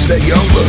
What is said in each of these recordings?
that younger.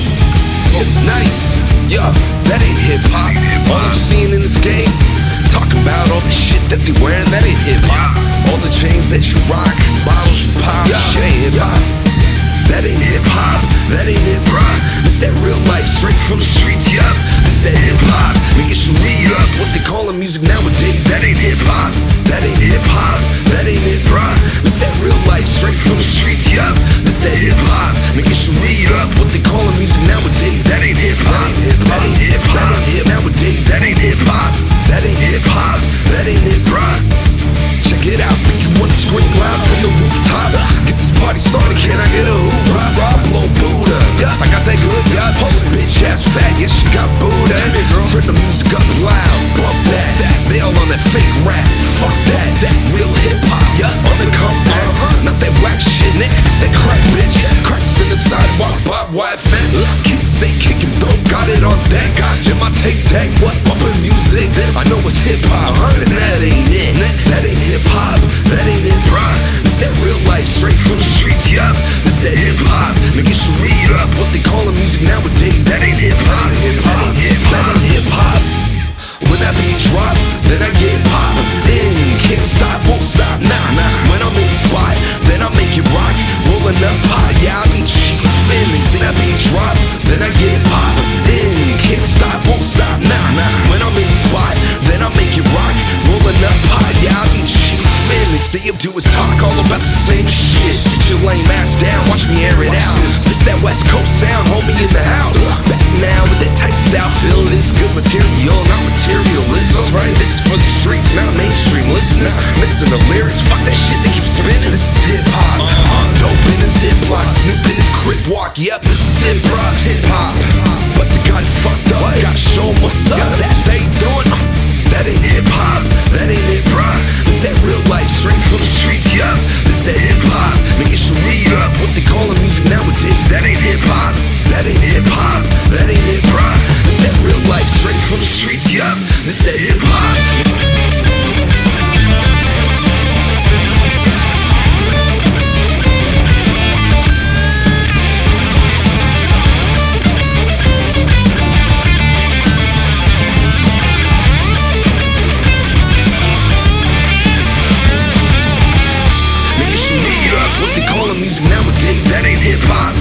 Flow's nice, yeah, that ain't hip-hop. All I'm seeing in this game, talking about all the shit that they wearing, that ain't hip-hop. All the chains that you rock, bottles you pop, shit ain't hip-hop. That ain't hip-hop, that ain't hip-hop. It's that real life, straight from the streets, yup. It's that hip-hop, niggas should read up what they callin' music nowadays. That ain't hip-hop, that ain't hip-hop, that ain't hip-hop. It's that real life, straight from the streets, yup. It's that hip-hop, niggas should read up what they callin' music nowadays. That ain't hip-hop, that ain't hip-hop, that ain't hip nowadays. That ain't hip-hop, that ain't hip-hop, that ain't hip-hop. Check it out, make you wanna scream loud from the rooftop. Get this party started, can I get a hoorah? Blow Buddha, yeah, I got that good, yeah. Bitch ass fat, yeah, she got Buddha. Turn the music up loud, bump that. They all on that fake rap, fuck that real hip hop, yeah. On the come down, not that whack shit, nigga. It's that crack, bitch. Cracks in the sidewalk, barbed wire fence. Kids stay kicking dope, got it on deck. Gotcha, my take deck, what bumpin' music? I know it's hip hop, and that ain't it. That ain't hip hop, that ain't hip hop. It's that real life, straight from the streets, yup. It's that hip hop, niggas should read up what they callin' music nowadays. That ain't hip hop, that ain't hip hop, that ain't hip hop. When that beat drop, then I get pop. Can't stop, won't stop, nah. When I'm in the spot, then I make it rock. Rollin' up high, yeah, I be cheap. They see that beat drop, then I get pop. Can't stop, won't stop, nah. When I'm in the spot, then I make it rock. Rollin' up high, yeah, I be cheap. They say him do his talk all about the same shit. Sit your lame ass down, watch me air it out. It's that West Coast sound, homie in the house. Back now with that tight style, feel this good material, not materialism. This is for the streets, not mainstream listeners. Listen to lyrics, fuck that shit they keep spinning. This is hip hop, dope in his hip block, Snoop in his crib walk. Yep, this is hip hop. But they got it fucked up, gotta show 'em what's up. That they doing, that ain't hip hop, that ain't hip hop. It's that real life, straight from the streets, yup. This that hip hop, niggas should read up what they callin' music nowadays. That ain't hip hop, that ain't hip hop, that ain't hip hop. It's that real life, straight from the streets, yup. This that hip hop. Music nowadays, that ain't hip hop.